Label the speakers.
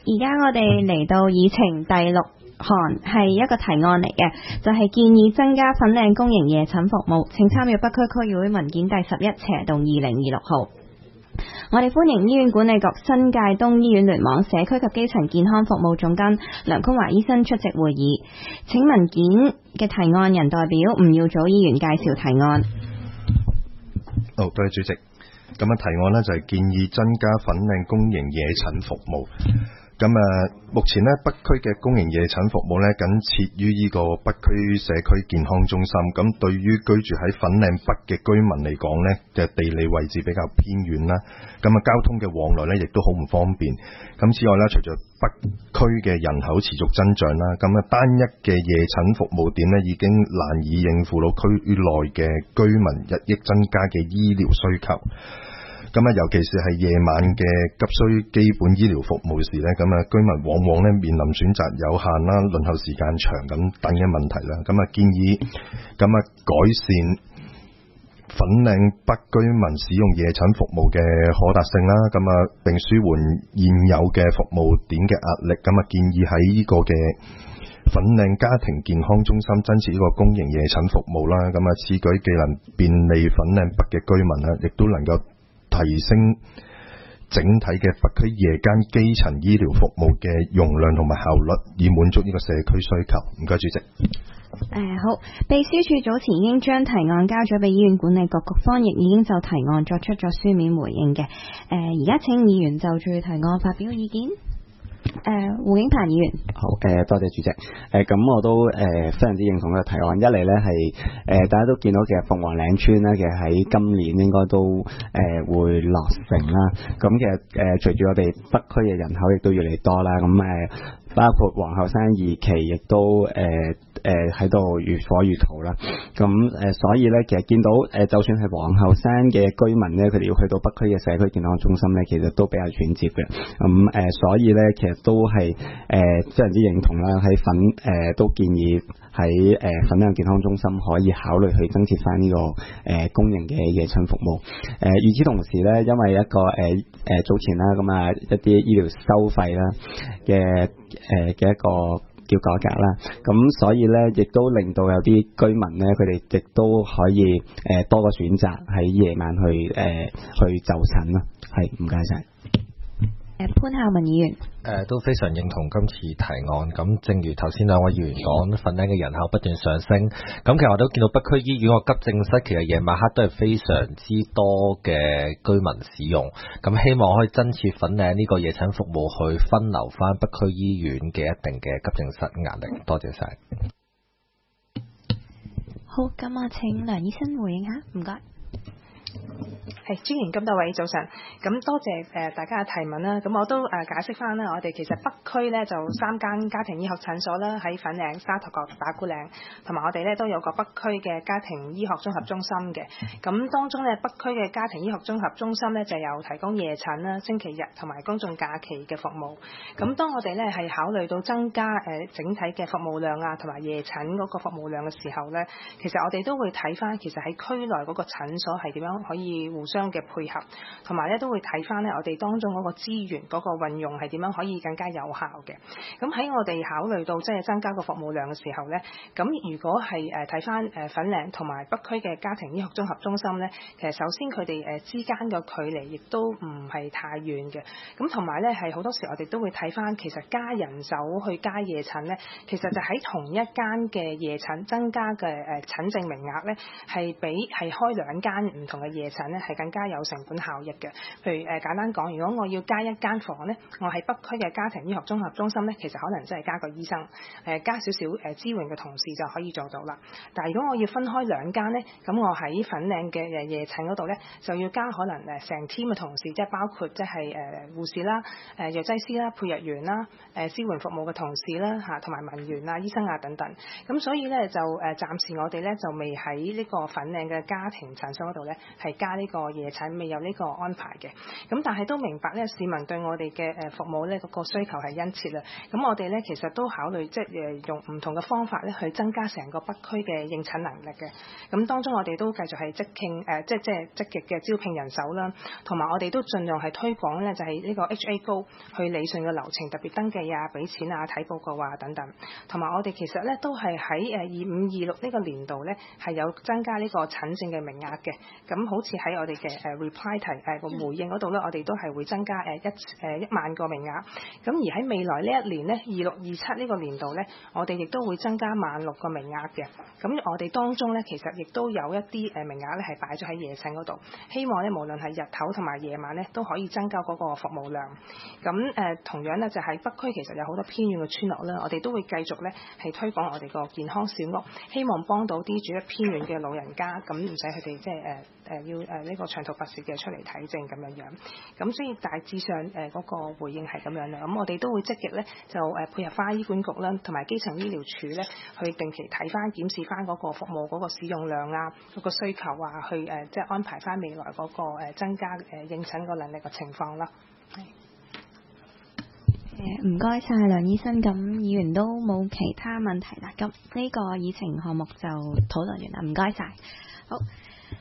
Speaker 1: 而家我哋嚟到議程第6項，係一個提案嚟嘅，就係建議增加粉嶺公營夜診服務。請參閱北區區議會文件第11/2026號。我哋歡迎醫院管理局新界東醫院聯網社區及基層健康服務總監梁坤華醫生出席會議。請文件嘅提案人代表吳耀祖議員介紹提案。
Speaker 2: 多謝主席。咁提案呢就係建議增加粉嶺公營夜診服務。咁目前呢，北區嘅公營夜診服務呢，僅設於呢個北區社區健康中心。咁對於居住喺粉嶺北嘅居民嚟講呢，嘅地理位置比較偏遠啦。咁交通嘅往來呢，亦都好唔方便。咁此外呢，隨着北區嘅人口持續增長啦，咁單一嘅夜診服務點呢，已經難以應付到區內嘅居民日益增加嘅醫療需求。咁尤其是係夜晚嘅急需基本醫療服務時咧，咁居民往往咧面臨選擇有限啦、輪候時間長咁等嘅問題啦。咁建議改善粉嶺北居民使用夜診服務嘅可達性啦，並舒緩現有嘅服務點嘅壓力。建議喺呢個嘅粉嶺家庭健康中心增設呢個公營夜診服務啦。此舉既能便利粉嶺北嘅居民啦，亦都能夠提升整體嘅北區夜間基層醫療服務嘅容量同埋效率，以滿足呢個社區需求。唔該，主席。
Speaker 1: 好，秘書處早前已經將提案交咗俾醫院管理局，局方亦已經就提案作出咗書面回應嘅。而家請議員就住提案發表意見。胡景鵬議員。
Speaker 3: 好，多謝主席。咁我都非常之認同呢個提案。一嚟呢係大家都見到其實鳳凰嶺村呢，其實喺今年應該都會落成啦。咁其實隨住我哋北區嘅人口亦都越嚟越多啦。咁包括皇后山2期亦都喺度如火如荼啦。咁所以咧，其實見到就算係皇后山嘅居民咧，佢哋要去到北區嘅社區健康中心咧，其實都比較轉接嘅。咁所以咧，其實都係非常之認同啦。喺都建議喺粉嶺健康中心可以考慮去增設翻呢個公營嘅夜診服務。與此同時咧，因為一個早前啦，一啲醫療收費啦嘅一個叫改革啦，咁所以咧亦都令到有啲居民咧，佢哋亦都可以多個選擇喺夜晚去就診啦。係，唔該晒。
Speaker 1: 潘孝文議員。
Speaker 4: 都非常認同今次提案。咁正如頭先兩位議員講，粉嶺嘅人口不斷上升。咁其實我都見到北區醫院個急症室其實夜晚黑都係非常之多嘅居民使用。咁希望可以增設粉嶺呢個夜診服務，去分流翻北區醫院嘅一定嘅急症室壓力。多謝晒。
Speaker 1: 好，咁我請梁醫生回應下，唔該。
Speaker 5: 朱賢，咁多位早晨，咁多謝大家嘅提問啦。咁我都解釋翻啦，我哋其實北區咧就3間家庭醫學診所啦，喺粉嶺、沙頭角、打鼓嶺，同埋我哋咧都有個北區嘅家庭醫學綜合中心嘅。咁當中咧，北區嘅家庭醫學綜合中心咧就有提供夜診啦、星期日同埋公眾假期嘅服務。咁當我哋咧係考慮到增加整體嘅服務量啊，同埋夜診嗰個服務量嘅時候咧，其實我哋都會睇翻其實喺區內嗰個診所係點樣可以互相嘅配合，同埋咧都會睇翻咧我哋當中嗰個資源嗰個運用係點樣可以更加有效嘅。咁喺我哋考慮到即係增加個服務量嘅時候咧，咁如果係睇翻粉嶺同埋北區嘅家庭醫學綜合中心咧，其實首先佢哋之間嘅距離亦都唔係太遠嘅。咁同埋咧係好多時我哋都會睇翻其實加人手去加夜診咧，其實就喺同一間嘅夜診增加嘅診症名額咧，係比係開2間唔同嘅夜診咧係更加有成本效益嘅。譬如簡單講，如果我要加1間房咧，我喺北區嘅家庭醫學綜合中心咧，其實可能真係加個醫生，加少少支援嘅同事就可以做到啦。但係如果我要分開2間咧，咁我喺粉嶺嘅夜診嗰度咧，就要加可能成 team 嘅同事，即係包括即係護士啦、藥劑師啦、配藥員啦、支援服務嘅同事啦嚇，同埋文員啊、醫生啊等等。咁所以咧就暫時我哋咧就未喺呢個粉嶺嘅家庭診所嗰度咧係加呢個夜診，未有呢個安排嘅。咁但係都明白咧，市民對我哋嘅服務咧嗰個需求係殷切啦。咁我哋咧其實都考慮即係用唔同嘅方法咧去增加成個北區嘅應診能力嘅。咁當中我哋都繼續係即係積極嘅招聘人手啦，同埋我哋都盡量係推廣咧就係呢個 HA Go 去理順嘅流程，特別登記啊、俾錢啊、睇報告啊等等。同埋我哋其實咧都係喺25-26呢個年度咧係有增加呢個診症嘅名額嘅。咁好似喺我哋嘅reply 題個回應嗰度咧，我哋都係會增加1萬個名額。咁而喺未來呢一年咧26-27呢個年度咧，我哋亦都會增加16000個名額嘅。咁我哋當中咧其實亦都有一啲名額咧係擺咗喺夜診嗰度，希望咧無論係日頭同埋夜晚咧都可以增加嗰個服務量。咁同樣咧就喺北區其實有好多偏遠嘅村落啦，我哋都會繼續咧係推廣我哋個健康小屋，希望幫到啲住喺偏遠嘅老人家，咁唔使佢哋即係要呢個長途跋涉嘅出嚟睇症咁樣。咁所以大致上嗰個回應係咁樣啦。咁我哋都會積極咧就配合翻醫管局啦，同埋基層醫療處咧去定期睇翻檢視翻嗰個服務嗰個使用量啊，嗰個需求啊，去即係安排翻未來嗰個增加應診個能力嘅情況啦。
Speaker 1: 唔該晒梁醫生，咁議員都冇其他問題啦。咁呢個議程項目就討論完啦，唔該晒。好。